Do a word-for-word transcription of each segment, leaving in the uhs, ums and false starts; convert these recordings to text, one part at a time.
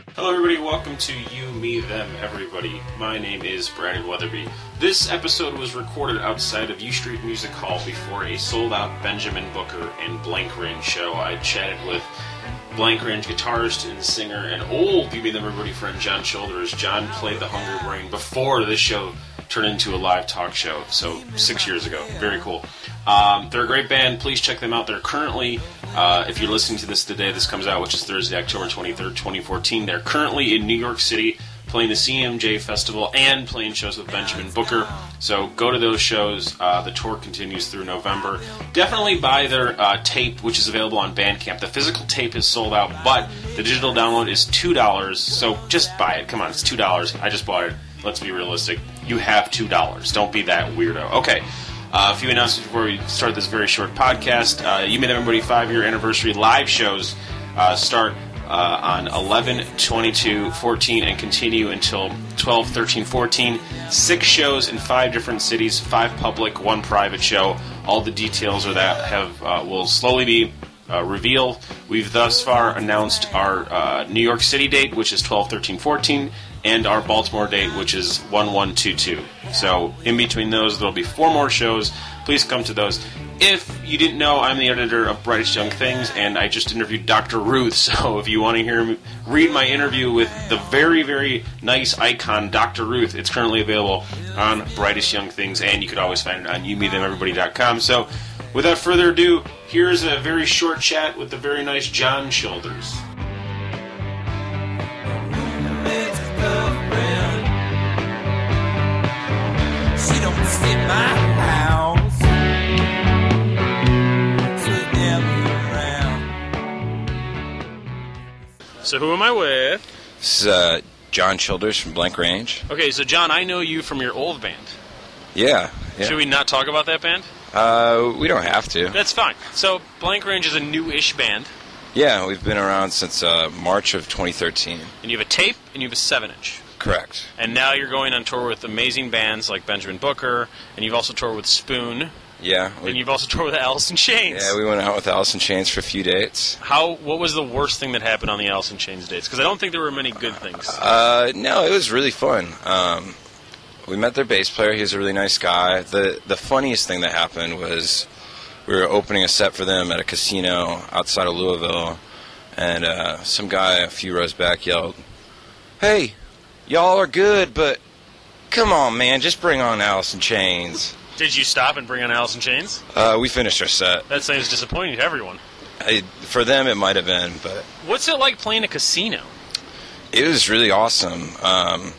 Hello everybody, welcome to You, Me, Them, Everybody. My name is Brandon Weatherby. This episode was recorded outside of U Street Music Hall before a sold-out Benjamin Booker and Blank Range show. I chatted with Blank Range guitarist and singer and old You, Me, Them, Everybody friend John Childers. John played the Hungry Brain before this show turned into a live talk show, so six years ago. Very cool. Um, they're a great band. Please check them out. They're currently, uh, if you're listening to this the day this comes out, which is Thursday, October twenty-third, twenty fourteen, they're currently in New York City playing the C M J Festival and playing shows with Benjamin Booker. So go to those shows. Uh, the tour continues through November. Definitely buy their uh, tape, which is available on Bandcamp. The physical tape is sold out, but the digital download is two dollars, so just buy it. Come on, it's two dollars. I just bought it. Let's be realistic. You have two dollars. Don't be that weirdo. Okay. Uh, a few announcements before we start this very short podcast. Uh, You Made Everybody five-year anniversary live shows uh, start uh, on eleven twenty-two fourteen and continue until twelve thirteen fourteen. Six shows in five different cities, five public, one private show. All the details of that have uh, will slowly be uh, revealed. We've thus far announced our uh, New York City date, which is twelve thirteen fourteen, and our Baltimore date, which is one one two two. So, in between those, there'll be four more shows. Please come to those. If you didn't know, I'm the editor of Brightest Young Things, and I just interviewed Doctor Ruth, so if you want to hear me read my interview with the very, very nice icon, Doctor Ruth, it's currently available on Brightest Young Things, and you could always find it on you me them everybody dot com. So, without further ado, here's a very short chat with the very nice John Childers. So who am I with? This is uh, John Childers from Blank Range. Okay, so John, I know you from your old band. Yeah. yeah. Should we not talk about that band? Uh, we don't have to. That's fine. So Blank Range is a new-ish band. Yeah, we've been around since uh, March of twenty thirteen. And you have a tape, and you have a seven-inch. Correct. And now you're going on tour with amazing bands like Benjamin Booker, and you've also toured with Spoon. Yeah. We, and you've also toured with Alice in Chains. Yeah, we went out with Alice in Chains for a few dates. How? What was the worst thing that happened on the Alice in Chains dates? Because I don't think there were many good things. Uh, no, it was really fun. Um, we met their bass player. He was a really nice guy. The The funniest thing that happened was we were opening a set for them at a casino outside of Louisville, and uh, some guy a few rows back yelled, "Hey, y'all are good, but come on, man, just bring on Alice in Chains." Did you stop and bring on Alice in Chains? Uh, we finished our set. That seems disappointing to everyone. I, for them, it might have been, but... What's it like playing a casino? It was really awesome. Um,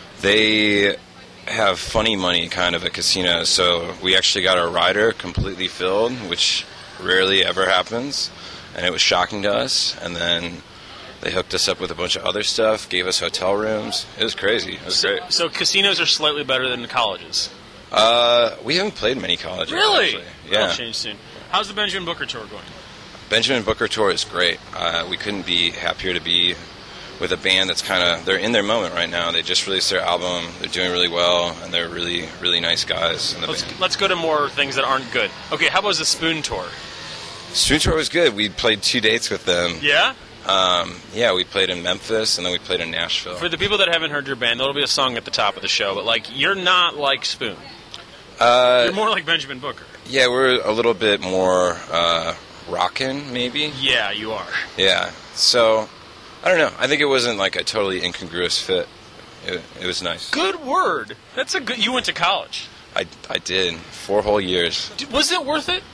they have funny money kind of at casinos, so we actually got our rider completely filled, which rarely ever happens, and it was shocking to us. And then they hooked us up with a bunch of other stuff, gave us hotel rooms. It was crazy. It was so, great. So casinos are slightly better than colleges? Uh, we haven't played many colleges. Really? Actually. Yeah. That'll change soon. How's the Benjamin Booker tour going? Benjamin Booker tour is great. Uh, we couldn't be happier to be with a band that's kind of, they're in their moment right now. They just released their album. They're doing really well, and they're really, really nice guys in the let's, band. Let's go to more things that aren't good. Okay, how about the Spoon tour? Spoon tour was good. We played two dates with them. Yeah? Um, yeah, we played in Memphis, and then we played in Nashville. For the people that haven't heard your band, there'll be a song at the top of the show, but, like, you're not like Spoon. Uh, You're more like Benjamin Booker. Yeah, we're a little bit more uh, rockin', maybe. Yeah, you are. Yeah. So, I don't know. I think it wasn't like a totally incongruous fit. It, it was nice. Good word. That's a good. You went to college. I, I did. Four whole years. Was it worth it?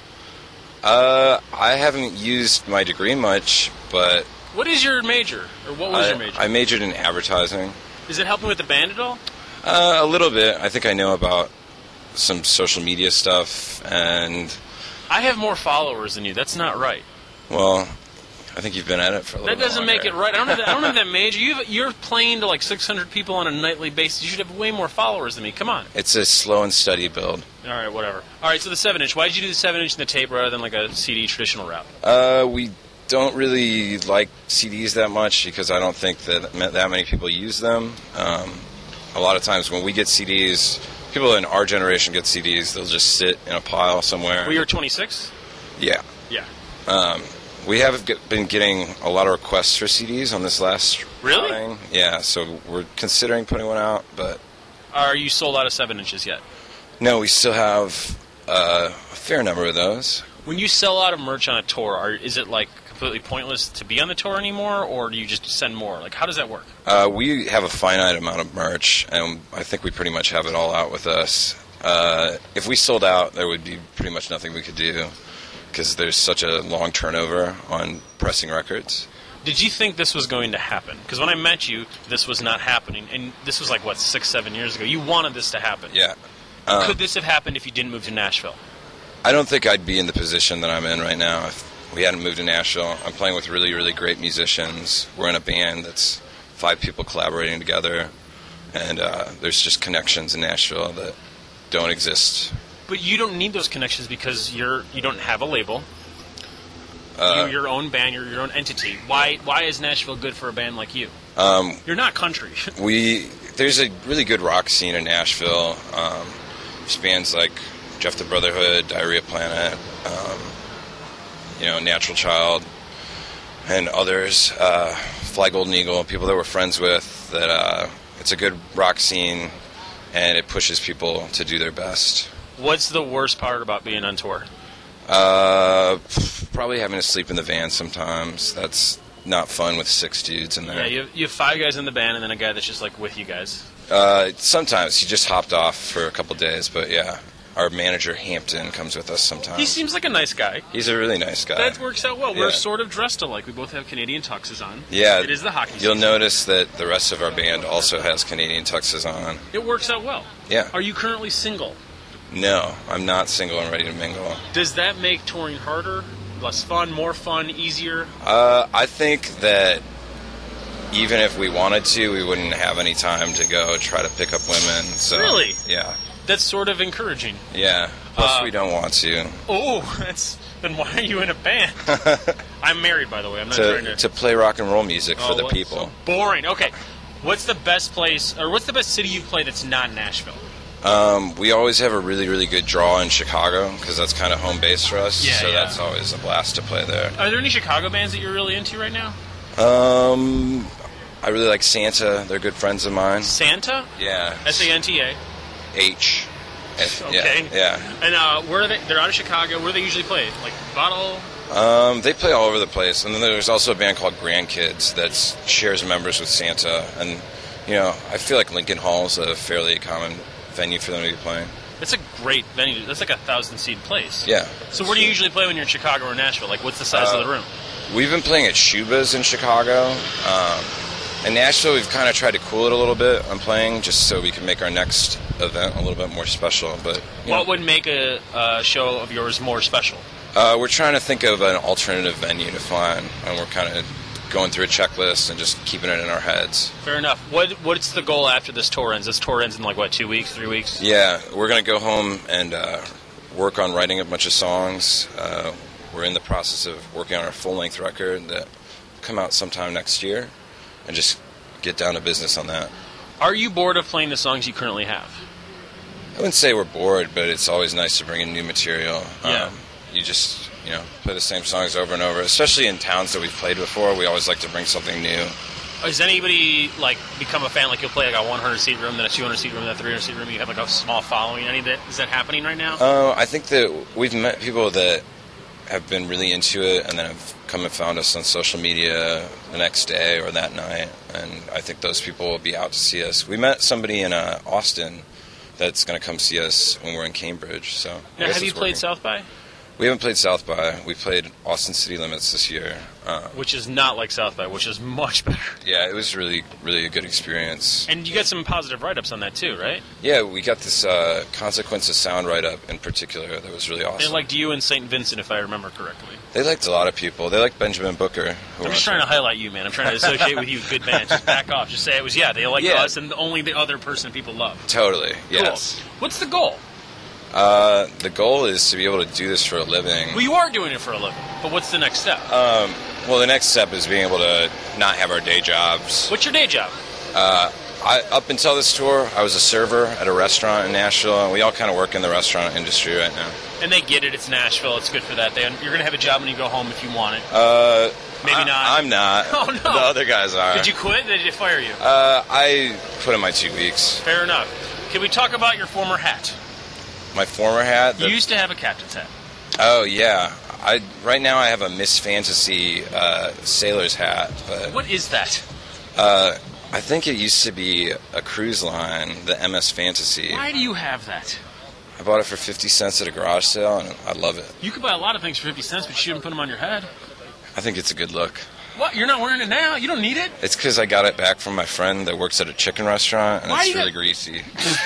Uh, I haven't used my degree much, but... What is your major? Or what was I, your major? I majored in advertising. Is it helping with the band at all? Uh, a little bit. I think I know about some social media stuff, and... I have more followers than you. That's not right. Well, I think you've been at it for a little bit. That doesn't longer. make it right. I don't have that, I don't have that major. You have, you're playing to like six hundred people on a nightly basis. You should have way more followers than me. Come on. It's a slow and steady build. All right, whatever. All right, so the seven inch. Why did you do the seven inch and the tape rather than like a C D traditional route? Uh, we don't really like C Ds that much because I don't think that that many people use them. Um, a lot of times when we get C Ds, people in our generation get C Ds, they'll just sit in a pile somewhere. Well, you're twenty-six? Yeah. Yeah. Um, We have get, been getting a lot of requests for C Ds on this last Really? Thing. Yeah, so we're considering putting one out, but... Are you sold out of seven inches yet? No, we still have uh, a fair number of those. When you sell out of merch on a tour, are, is it like completely pointless to be on the tour anymore, or do you just send more? Like, how does that work? Uh, we have a finite amount of merch, and I think we pretty much have it all out with us. Uh, if we sold out, there would be pretty much nothing we could do, because there's such a long turnover on pressing records. Did you think this was going to happen? Because when I met you, this was not happening, and this was like, what, six, seven years ago? You wanted this to happen. Yeah. Um, Could this have happened if you didn't move to Nashville? I don't think I'd be in the position that I'm in right now if we hadn't moved to Nashville. I'm playing with really, really great musicians. We're in a band that's five people collaborating together, and uh, there's just connections in Nashville that don't exist. But you don't need those connections because you're you don't have a label. Uh, you're your own band. You're your own entity. Why why is Nashville good for a band like you? Um, you're not country. we there's a really good rock scene in Nashville. Um, there's bands like Jeff the Brotherhood, Diarrhea Planet, um, you know, Natural Child, and others. Uh, Fly Golden Eagle, people that we're friends with. That uh, it's a good rock scene, and it pushes people to do their best. What's the worst part about being on tour? Uh, probably having to sleep in the van sometimes. That's not fun with six dudes in there. Yeah, you have, you have five guys in the band and then a guy that's just like with you guys. Uh, sometimes. He just hopped off for a couple days, but yeah. Our manager, Hampton, comes with us sometimes. He seems like a nice guy. He's a really nice guy. That works out well. We're Yeah. sort of dressed alike. We both have Canadian tuxes on. Yeah. It is the hockey You'll season. notice that the rest of our band also has Canadian tuxes on. It works out well. Yeah. Are you currently single? No, I'm not single and ready to mingle. Does that make touring harder, less fun, more fun, easier? Uh, I think that even if we wanted to, we wouldn't have any time to go try to pick up women. So, Really? Yeah. That's sort of encouraging. Yeah. Plus, Uh, we don't want to. Oh, that's then why are you in a band? I'm married, by the way. I'm not trying To, to. to play rock and roll music for Oh, the what- people. so boring. Okay, what's the best place, or what's the best city you've played that's not Nashville? Um, we always have a really, really good draw in Chicago because that's kind of home base for us. Yeah, so yeah. that's always a blast to play there. Are there any Chicago bands that you're really into right now? Um, I really like Santa. They're good friends of mine. Santa? Yeah. S A N T A. H. Okay. Yeah. And uh, where are they? They're out of Chicago. Where do they usually play? Like Bottle? yeah. Um, they play all over the place. And then there's also a band called Grandkids that shares members with Santa. And, you know, I feel like Lincoln Hall is a fairly common venue for them to be playing. That's a great venue. That's like a thousand seat place. Yeah. So where do you usually play when you're in Chicago or Nashville? Like, what's the size Uh, of the room? We've been playing at Shuba's in Chicago. Um, in Nashville, we've kind of tried to cool it a little bit on playing just so we can make our next event a little bit more special. But you What know, would make a, a show of yours more special? uh, we're trying to think of an alternative venue to find, and we're kind of going through a checklist and just keeping it in our heads. Fair enough. What What's the goal after this tour ends? This tour ends in like, what, two weeks, three weeks? Yeah, we're going to go home and uh, work on writing a bunch of songs. Uh, we're in the process of working on our full-length record that will come out sometime next year, and just get down to business on that. Are you bored of playing the songs you currently have? I wouldn't say we're bored, but it's always nice to bring in new material. Yeah. Um, you just, you know, play the same songs over and over, especially in towns that we've played before. We always like to bring something new. Has anybody like become a fan? Like you'll play like a one hundred seat room, then a two hundred seat room, then a three hundred seat room. You have like a small following. Any of that is that happening right now? Uh, I think that we've met people that have been really into it and then have come and found us on social media the next day or that night, and I think those people will be out to see us. We met somebody in uh, Austin that's going to come see us when we're in Cambridge. So I now, guess have you it's played working. South by? We haven't played South by. We played Austin City Limits this year. Um, Which is not like South by, which is much better. yeah, it was really, really a good experience. And you got some positive write-ups on that too, right? Yeah, we got this uh, Consequence of Sound write-up in particular that was really awesome. They liked you and Saint Vincent, if I remember correctly. They liked a lot of people. They liked Benjamin Booker. Who I'm just trying to highlight you, man. I'm trying to associate with you, good band. Just back off. Just say it was, yeah, they liked Yeah. us and only the other person people love. Totally, yes. Cool. What's the goal? Uh, the goal is to be able to do this for a living. Well, you are doing it for a living, but what's the next step? Um, well, the next step is being able to not have our day jobs. What's your day job? Uh, I, up until this tour, I was a server at a restaurant in Nashville, and we all kind of work in the restaurant industry right now. And they get it. It's Nashville. It's good for that. They, you're going to have a job when you go home if you want it. Uh, Maybe I, not. I'm not. Oh, no. The other guys are. Did you quit? Did they fire you? Uh, I put in my two weeks. Fair enough. Can we talk about your former hat? My former hat? The, You used to have a captain's hat. Oh, yeah. I Right now I have a Miss Fantasy uh, sailor's hat. But, What is that? Uh, I think it used to be a cruise line, the M S Fantasy. Why do you have that? I bought it for fifty cents at a garage sale, and I love it. You could buy a lot of things for fifty cents, but you shouldn't put them on your head. I think it's a good look. What? You're not wearing it now? You don't need it? It's because I got it back from my friend that works at a chicken restaurant, and Why it's you really got- greasy.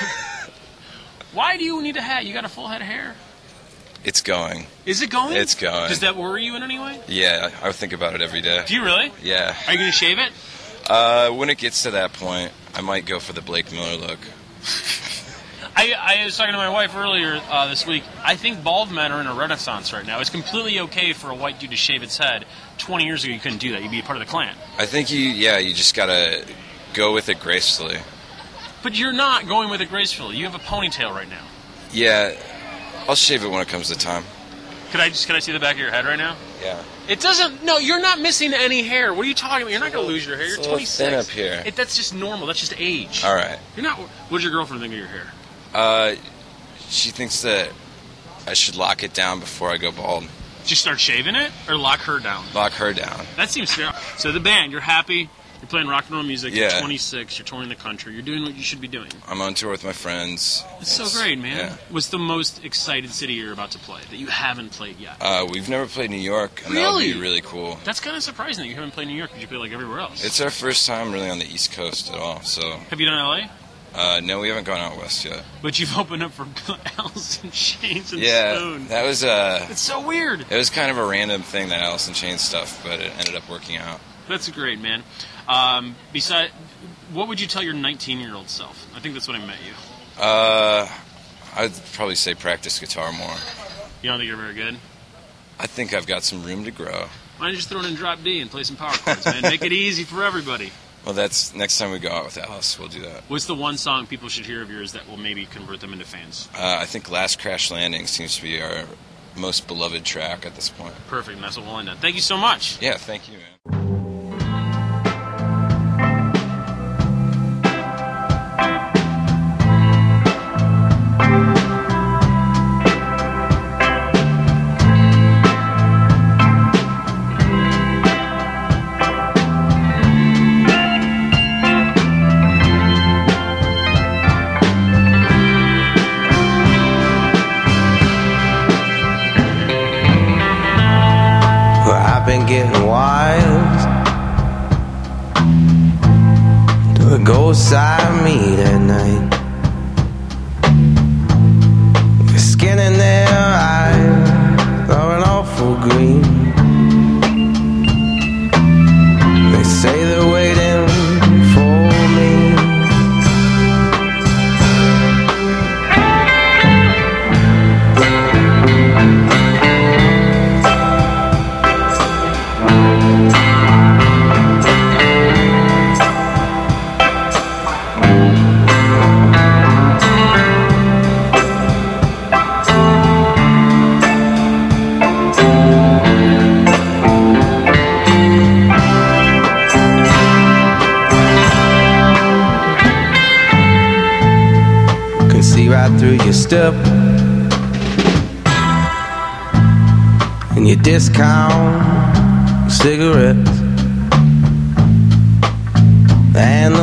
Why do you need a hat? You got a full head of hair. It's going. Is it going? It's going. Does that worry you in any way? Yeah, I think about it every day. Do you really? Yeah. Are you going to shave it? Uh, when it gets to that point, I might go for the Blake Miller look. I, I was talking to my wife earlier uh, this week. I think bald men are in a renaissance right now. It's completely okay for a white dude to shave his head. twenty years ago, you couldn't do that. You'd be a part of the Klan. I think you, yeah, you just gotta go with it gracefully. But you're not going with it gracefully. You have a ponytail right now. Yeah, I'll shave it when it comes to time. Could I just? Could I see the back of your head right now? Yeah. It doesn't. No, you're not missing any hair. What are you talking about? You're not going to lose your hair. You're It's a little twenty-six. thin up here. It, that's just normal. That's just age. All right. You're not. What does your girlfriend think of your hair? Uh, she thinks that I should lock it down before I go bald. Just start shaving it, or lock her down? Lock her down. That seems fair. So the band, you're happy. You're playing rock and roll music. Yeah. You're twenty-six. You're touring the country. You're doing what you should be doing. I'm on tour with my friends. It's so great, man. Yeah. What's the most excited city you're about to play that you haven't played yet? Uh, we've never played New York, and that would Really? be really cool. That's kind of surprising that you haven't played New York because you play like everywhere else. It's our first time really on the East Coast at all, so... Have you done L A? Uh, no, we haven't gone out west yet. But you've opened up for Alice in Chains and Yeah, Spoon. that was uh, It's so weird. it was kind of a random thing, that Alice in Chains stuff, but it ended up working out. That's great, man. Um, beside, what would you tell your nineteen-year-old self? I think that's when I met you. Uh, I'd probably say practice guitar more. You don't think you're very good? I think I've got some room to grow. Why don't you just throw it in drop D and play some power chords, man? Make it easy for everybody. Well, that's next time we go out with Alice, we'll do that. What's the one song people should hear of yours that will maybe convert them into fans? Uh, I think Last Crash Landing seems to be our most beloved track at this point. Perfect, and that's what we'll end on. Thank you so much. Yeah, thank you, man. Well, I've been getting wild to a ghost I meet at night. The skin in their eyes are an awful green. They say they're waiting for me. Can see right through your step and your discount cigarettes and the